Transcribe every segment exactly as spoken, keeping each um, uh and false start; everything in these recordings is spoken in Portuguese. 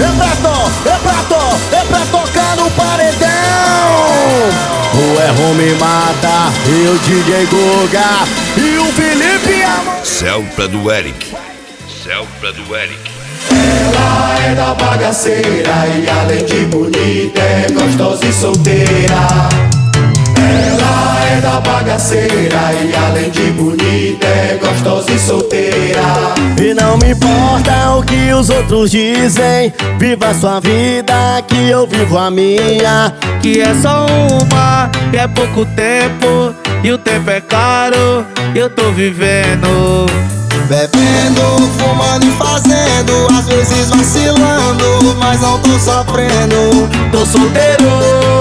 é pra to, é pra to, é pra tocar no paredão. O Erro me mata, e o D J Guga e o Felipe Amor. Celta do Eric, Celta do Eric. Ela é da bagaceira e além de bonita é gostosa e solteira. Ela é da bagaceira e além de bonita é gostosa e solteira. E não me importa o que os outros dizem, viva a sua vida que eu vivo a minha. Que é só uma, que é pouco tempo, e o tempo é caro, eu tô vivendo. Bebendo, fumando e fazendo, às vezes vacilando, mas não tô sofrendo. Tô solteiro.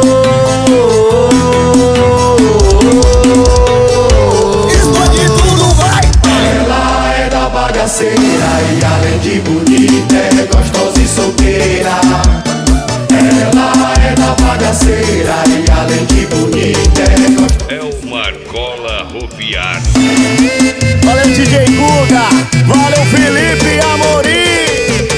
Explode tudo, vai! Ela é da bagaceira e além de bonita é gostosa e solteira. Ela é da bagaceira e além de bonita é gostosa. É o Marcola Rofiar. Valeu D J Guga, valeu Felipe Amorim.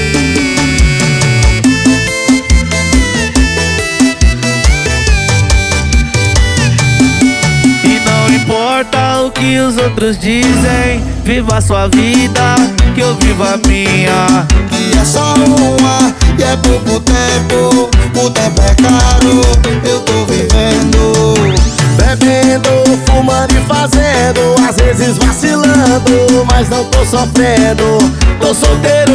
E não importa o que os outros dizem, viva a sua vida, que eu vivo a minha. Que é só uma, e é pouco tempo, o tempo é caro, eu tô vivendo. Bebendo, fumando e fazendo, às vezes vacilando, mas não tô sofrendo, tô solteiro.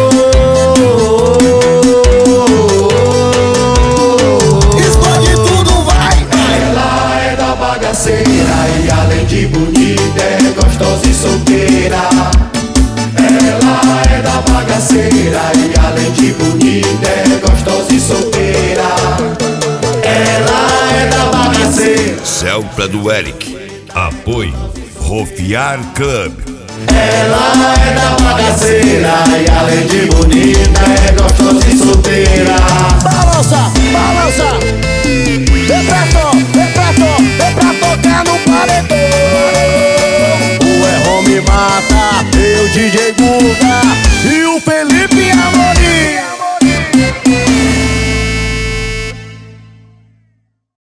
Explode tudo, vai! Ela é da bagaceira e além de bonita é gostosa e solteira. Ela é da bagaceira e além de bonita é gostosa e solteira. Ela é da bagaceira. Celta do Eric. Apoio Rofiar Club. Ela é da bagaceira e além de bonita é gostosa e solteira. Balança, balança. É pra to, é pra to, é pra tocar no paredão. O Erro me mata, eu D J Guga